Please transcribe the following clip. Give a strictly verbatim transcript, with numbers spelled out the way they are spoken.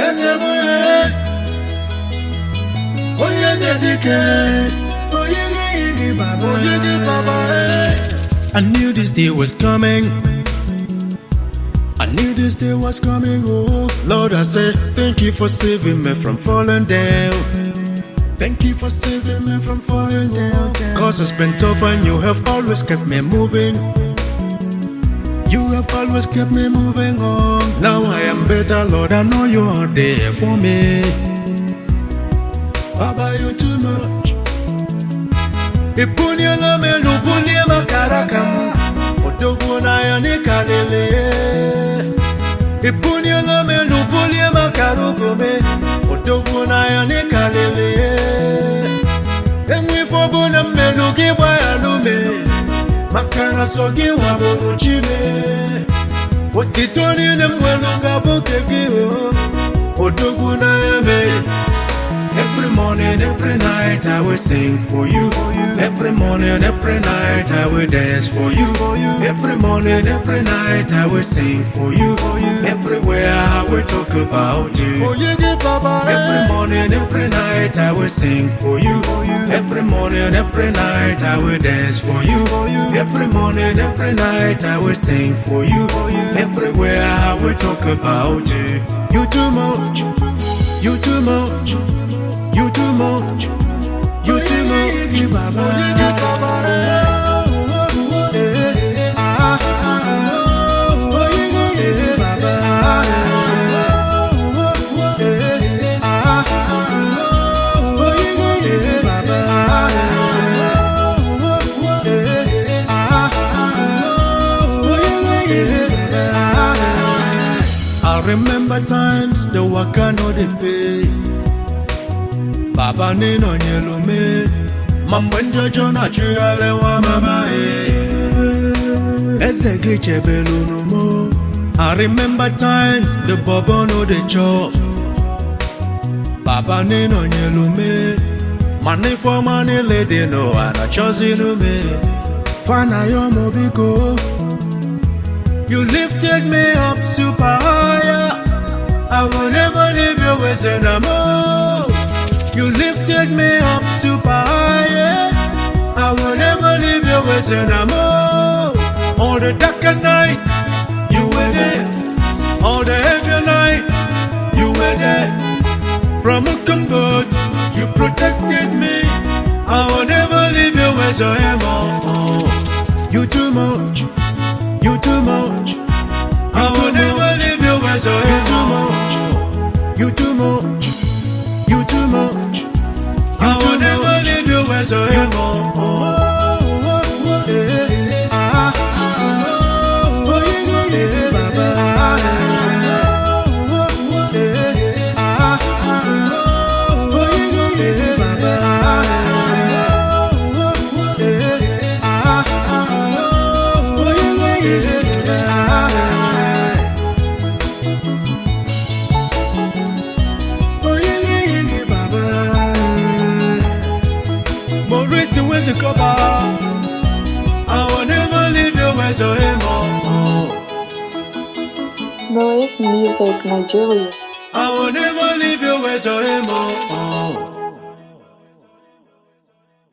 I knew this day was coming. I knew this day was coming. Oh Lord, I say thank you for saving me from falling down. Thank you for saving me from falling down. Cause it's been tough and you have always kept me moving. You have always kept me moving on. Now I am better, Lord, I know you are there for me. Baba, you too much. Ipunya la melu punya makarakam. Odogu na ya ni kalele. Ipunya la melu punya makarugome. Odogu na ya ni kalele. Enwi fobo na melu kiwa ya lume. Makara sogi wabo uchime. Otitoni na mwenu ngabuke giyo. Odogu na ya me. Every morning, every night I will sing for you. Every morning, every night I will dance for you. Every morning, every night I will sing for you. Everywhere I will talk about you. Every morning, every night I will sing for you. Every morning, every night I will dance for you. Every morning, every night I will sing for you. Everywhere I will talk about you. You too much. You too much. You too much, you too much, Baba. You Baba. I remember times the waka no dey pay. Baba ni no nyelume Mambo njojo na chuyale wa mama eh Ese giche belu no mo I remember times the bobo no de chop Baba ni no nyelume Money for money lady no ana chozi lume Fana yo mobiko You lifted me up super higher I will never leave you with no more You lifted me up super high, yeah. I will never leave you with no more. All the darker night, you were there. All the heavier night, you were there. From a comfort, you protected me. I will never leave you with no more. You too much, you too much. I will never leave you with no more. You too much, you too much. I will never leave you as I am. Maurice, where's your cover? I will never leave you as I am. Maurice Music Nigeria. I will never leave you as I am.